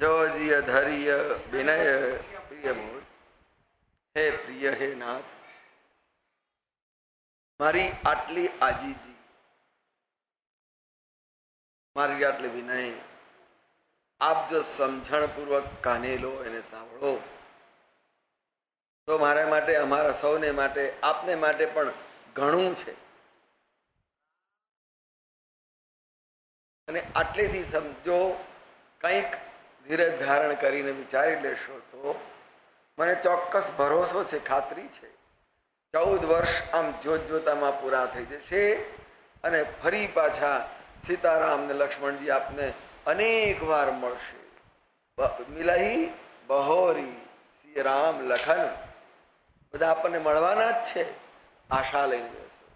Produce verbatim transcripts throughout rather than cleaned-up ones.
જોજીય ધૈર્ય વિનય પ્રિય મોર, હે પ્રિય હે નાથ, મારી આટલી આજીજી, મારી આટલી વિનય આપ જો સમજણ પૂર્વક કાને લો, એને સાંભળો તો મારા માટે, અમારા સૌને માટે, આપને માટે પણ ઘણું છે. અને આટલેથી સમજો, કંઈક ધીરજ ધારણ કરીને વિચારી લેશો તો મને ચોક્કસ ભરોસો છે, ખાતરી છે, ચૌદ વર્ષ આમ જોત જોતામાં પૂરા થઈ જશે અને ફરી પાછા સીતારામ ને લક્ષ્મણજી આપને અનેક વાર મળશે. મિલાહી બહોરી શ્રી રામ લખન બધા આપણને મળવાના જ છે. આશા લઈને બેસો.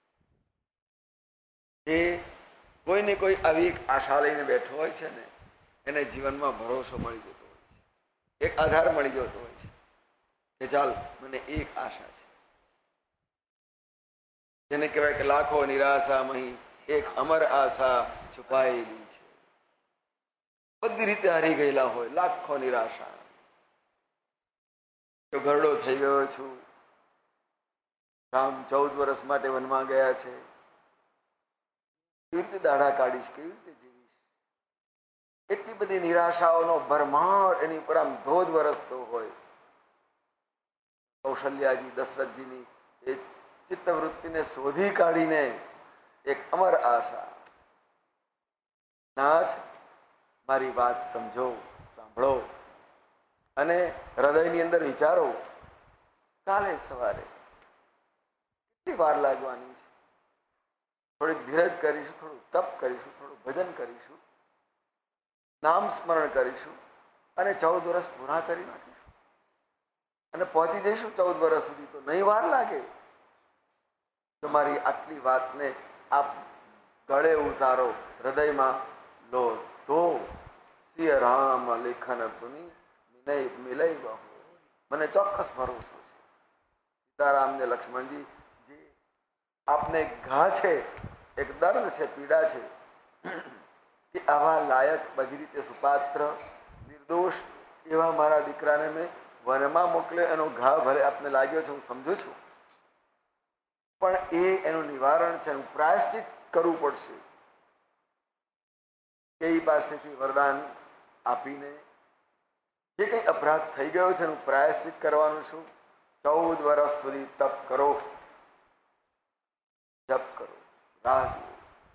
એ કોઈને કોઈ આવી એક આશા લઈને બેઠો હોય છે ને, એને જીવનમાં ભરોસો મળી જતો હોય છે, એક આધાર મળી જતો હોય છે કે ચાલ મને એક આશા છે. જેને કહેવાય કે લાખો નિરાશામહી એક અમર આશા છુપાયેલી છે. બધી રીતે હારી ગયેલા હોય, લાખો નિરાશા, તો ઘરડો થઈ ગયો છું, રામ ચૌદ વર્ષ માટે વનમાં ગયા છે, કેવી રીતે દાડા કાઢીશ, કેવી રીતે જીવીશ, એટલી બધી નિરાશાઓનો ભરમાર એની ઉપર આમ ધોધ વરસતો હોય. કૌશલ્યાજી દશરથજીની એ ચિત્તવૃત્તિને શોધી કાઢીને એક અમર આશા, નાથ મારી વાત સમજો, સાંભળો અને હૃદયની અંદર વિચારો, કાલે સવારે કેટલી વાર લાગવાની છે, થોડીક ધીરજ કરીશું, થોડું તપ કરીશું, થોડું ભજન કરીશું, નામ સ્મરણ કરીશું અને ચૌદ વર્ષ પૂરા કરી નાખીશું અને પહોંચી જઈશું ચૌદ વર્ષ સુધી. તો નહીં વાર લાગે. તમારી આટલી વાતને આપ ગળે ઉતારો, હૃદયમાં લો તો શ્રી રામ લેખન પુની વિનય મિલય બહુ. મને ચોક્કસ ભરોસો છે, સીતારામ ને લક્ષ્મણજી જે આપને ઘા છે, એક દર્દ છે, પીડા છે કે આવા લાયક, બધી રીતે સુપાત્ર, નિર્દોષ એવા મારા દીકરાને મેં વનમાં મોકલ્યો, એનો ઘા ભલે આપને લાગ્યો છે, હું સમજુ છું, પણ એ એનું નિવારણ છે, એનું પ્રાયશ્ચિત કરવું પડશે. એ પાસેથી વરદાન આપીને જે કંઈ અપરાધ થઈ ગયો છે એનું પ્રાયશ્ચિત કરવાનું છું. ચૌદ વર્ષ સુધી તપ કરો, જપ કરો, રાહ જુઓ,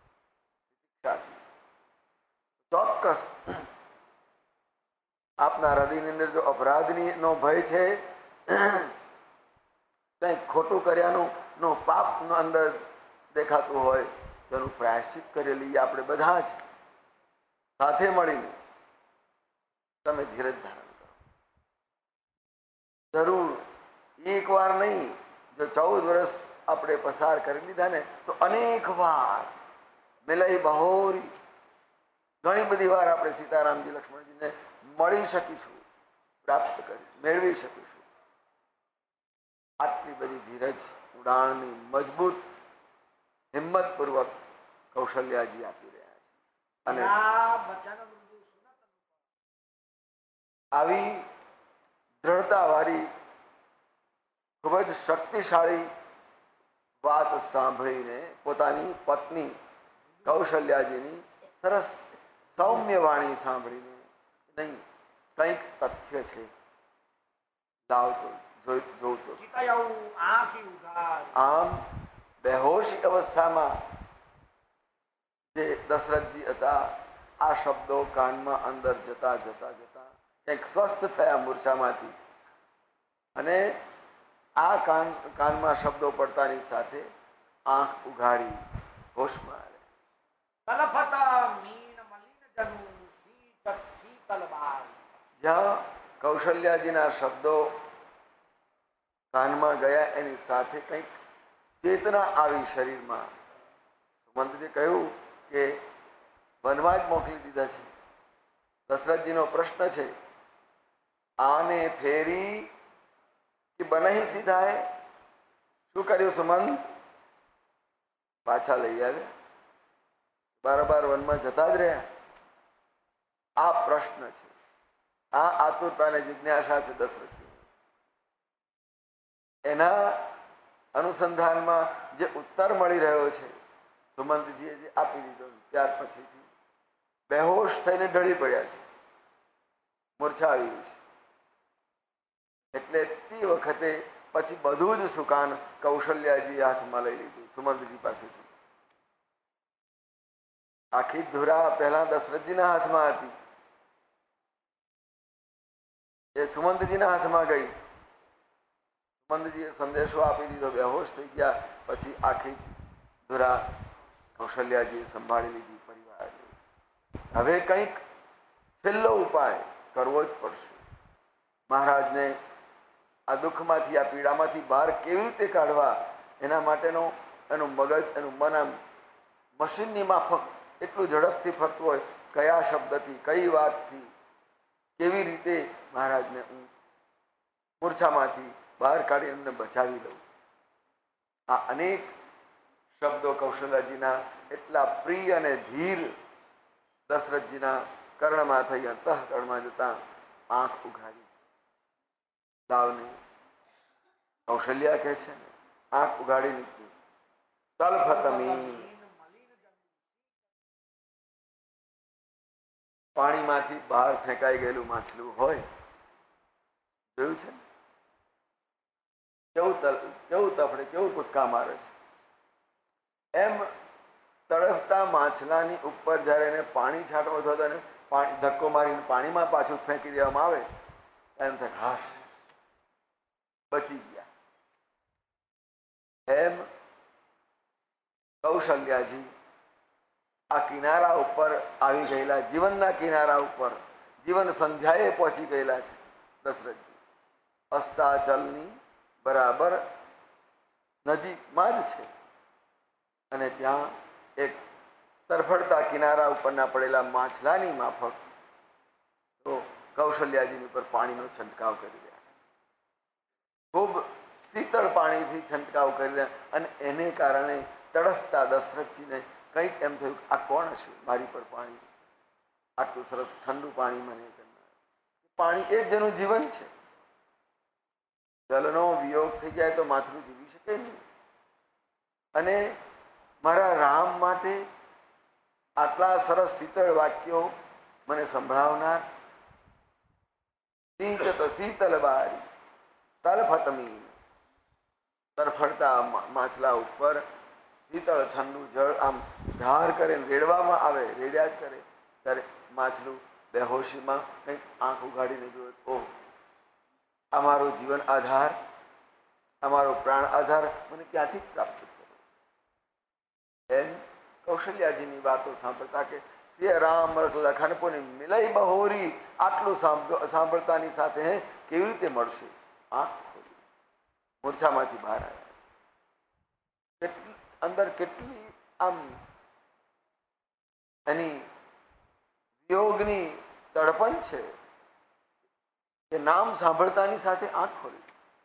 ચોક્કસ આપના હૃદયની અંદર જો અપરાધની નો ભય છે, કંઈક ખોટું કર્યાનું નો પાપ નો અંદર દેખાતું હોય તો એનું પ્રાયશ્ચિત કરી લઈએ આપણે બધા જ સાથે મળીને. તમે ધીરજ ધારણ કરો, જરૂર એક વાર નહીં, જો ચૌદ વર્ષ આપણે પસાર કરી લીધા ને તો અનેક વાર મિલય બહોરી, ઘણી બધી વાર આપણે સીતારામજી લક્ષ્મણજીને મળી શકીશું, પ્રાપ્ત કરી મેળવી શકીશું. આટલી બધી ધીરજ, ઉડાણની મજબૂત હિંમતપૂર્વક કૌશલ્યાજી આપી રહ્યા છે. અને આવી દ્રઢતા વાળી ખૂબ જ શક્તિશાળી વાત સાંભળીને પોતાની પત્ની કૌશલ્યાજીની સરસ સૌમ્ય વાણી સાંભળીને, નહીં કંઈક તથ્ય છે, લાવતો જોતો આમ બેહોશી અવસ્થામાં જે દશરથજી હતા, આ શબ્દો કાનમાં અંદર જતા જતા જતા કંઈક સ્વસ્થ થયા મૂર્છામાંથી, અને આ કાન કાનમાં શબ્દો પડતાની સાથે આંખ ઉઘાડી હોશમાં જ્યાં કૌશલ્યાજીના શબ્દો કાનમાં ગયા એની સાથે કંઈક ચેતના આવી શરીરમાં. સુમંતજી કહ્યું કે વનમાં જ મોકલી દીધા છે. દશરથજીનો પ્રશ્ન છે, આને ફેરી કે બનાહી સીધાએ, શું કર્યું સુમંત? પાછા લઈ આવ્યા, બારોબાર વનમાં જતા જ રહ્યા? આ પ્રશ્ન છે. આ આતુરતા અને જિજ્ઞાસા છે દશરથજી. એના અનુસંધાનમાં જે ઉત્તર મળી રહ્યો છે સુમંતજીએ જે આપી દીધો, ત્યાર પછીથી બેહોશ થઈને ઢળી પડ્યા છે, મૂર્છા આવી ગઈ છે. એટલે તે વખતે પછી બધું જ સુકાન કૌશલ્યાજી હાથમાં લઈ લીધું સુમંતજી પાસેથી. આખી ધુરા પહેલા દશરથજીના હાથમાં હતી, એ સુમંતજીના હાથમાં ગઈ. સુમંતજીએ સંદેશો આપી દીધો, બેહોશ થઈ ગયા. પછી આખી ધુરા કૌશલ્યાજીએ સંભાળી લીધી પરિવારની. હવે કંઈક છેલ્લો ઉપાય કરવો જ પડશે. મહારાજને આ દુઃખમાંથી, આ પીડામાંથી બહાર કેવી રીતે કાઢવા, એના માટેનો એનું મગજ, એનું મન આમ મશીનની માફક એટલું ઝડપથી ફરતું હોય, કયા શબ્દથી, કઈ વાતથી, કેવી રીતે મહારાજને હું મૂર્છામાંથી બહાર કાઢી એમને બચાવી લઉં. આ અનેક શબ્દો કૌશલ્યાજીના એટલા પ્રિય અને ધીર દશરથજીના કર્ણમાં થઈ અંતઃકરણમાં જતા આંખ ઉઘાડી. લાવને કૌશલ્યા કહે છે ને, આંખ ઉઘાડી નીકળી. તલફતમી, પાણીમાંથી બહાર ફેંકાઈ ગયેલું માછલું હોય, જોયું છે કેવું તલ કેવું તફડે, કેવું કૂદકા મારે છે. એમ તડફતા માછલાની ઉપર જયારે એને પાણી છાંટવો થતો અને પાણી ધક્કો મારીને પાણીમાં પાછું ફેંકી દેવામાં આવે, એમ થાય હાશ બચી ગયા. એમ કૌશલ્યાજી આ કિનારા ઉપર આવી ગયેલા, જીવનના કિનારા ઉપર, જીવન સંધ્યાએ પહોંચી ગયેલા છે દશરથજી. અસ્તાચલની બરાબર નજીકમાં જ છે. અને ત્યાં એક તરફડતા કિનારા ઉપરના પડેલા માછલાની માફક તો કૌશલ્યાજીની ઉપર પાણીનો છંટકાવ કરી રહ્યા છે. ખૂબ શીતળ પાણીથી છંટકાવ કરી રહ્યા, અને એને કારણે તડફતા દશરથજીને કંઈક એમ થયું, આ કોણ હશે મારી પર પાણી, આટલું સરસ ઠંડુ પાણી મને કરનાર. પાણી એ જ જેનું જીવન છે. જલનો વિયોગ થઈ જાય તો માછલું જીવી શકે નહીં. અને મારા રામ માટે આટલા સરસ શીતળ વાક્યો મને સંભળાવનાર, સિંચત શીતલ બારી તલફતમી, તરફડતા માછલા ઉપર શીતળ ઠંડુ જળ આમ ધાર કરે, રેડવામાં આવે, રેડ્યા જ કરે. ત્યારે માછલું બેહોશીમાં કંઈક આંખ ઉઘાડીને જોયે, ઓહ, અમારો જીવન આધાર, અમારો પ્રાણ આધાર મને ક્યાંથી પ્રાપ્ત થયો. એમ કૌશલ્યાજીની વાતો સાંભળતા કે શ્રી રામ લખન પુની મિલઈ બહોરી, આટલું સાંભળતાની સાથે હે કેવી રીતે મળશે. આંખ ખોલી, મૂર્છામાંથી બહાર આવ્યા. કેટલી અંદર કેટલી આમ એની વિયોગની તડપણ છે કે નામ સાંભળતાની સાથે આંખ ખોલી.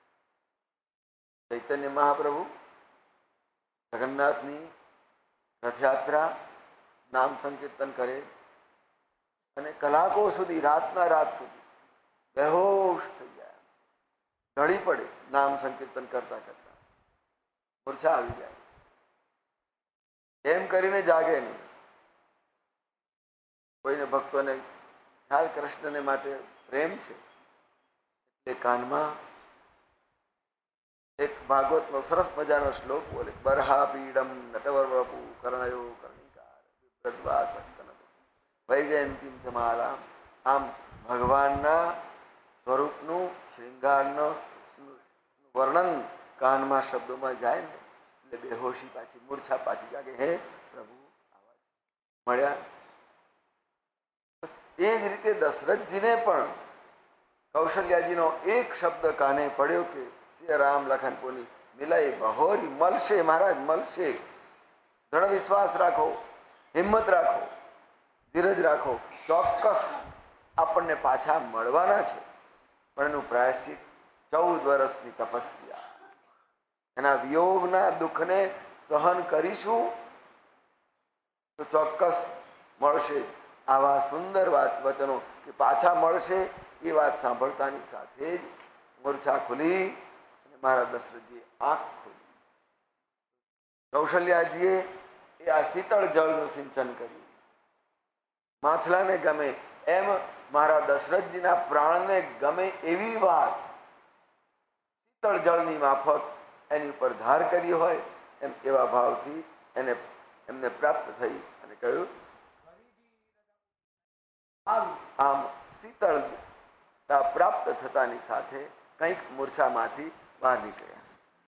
ચૈતન્ય મહાપ્રભુ જગન્નાથની રથયાત્રા નામ સંકીર્તન કરે અને કલાકો સુધી, રાતના રાત સુધી બેહોશ થઈ જાય, ઢળી પડે નામ સંકીર્તન કરતા કરતા, મૂર્છા આવી જાય. એમ કરીને જાગે નહીં. કોઈને ભક્તોને ખ્યાલ કૃષ્ણને માટે પ્રેમ છે એટલે કાનમાં એક ભાગવતનો સરસ મજાનો શ્લોક બોલે, બરહા પીડમ નટવર વપુ કર્ણયો કર્ણિકાર વિભ્રદ્વાસ વૈજયંતીમ જમાલામ. આમ ભગવાનના સ્વરૂપનું, શૃંગારનું વર્ણન કાનમાં શબ્દોમાં જાય ને એટલે બેહોશી પાછી, મૂર્છા પાછી જાગે. હે પ્રભુ આવા મળ્યા. એ જ રીતે દશરથજીને પણ કૌશલ્યાજીનો એક શબ્દ કાને પડ્યો કે શ્રી રામ લખન પુની મિલાઈ બહોરી, મળશે મહારાજ, મળશે. દ્રઢ વિશ્વાસ રાખો, હિંમત રાખો, ધીરજ રાખો, ચોક્કસ આપણને પાછા મળવાના છે. પણ એનું પ્રાયશ્ચિત ચૌદ વર્ષની તપસ્યા, એના વિયોગના દુઃખને સહન કરીશું તો ચોક્કસ મળશે જ. આવા સુંદર વાત વચનો કે પાછા મળશે એ વાત સાંભળતાની સાથે જ મૂર્છા ખુલી અને મહારાજ દશરથજીએ આંખ ખોલી. કૌશલ્યાજીએ એ આ શીતળ જળનું સિંચન કર્યું. માછલાને ગમે એમ મારા દશરથજીના પ્રાણને ગમે એવી વાત શીતળ જળની માફક એની ઉપર ધાર કરી હોય એમ એવા ભાવથી એને એમને પ્રાપ્ત થઈ અને કહ્યું આમ શીતળતા પ્રાપ્ત થતાની સાથે કંઈક મૂર્છામાંથી બહાર નીકળ્યા.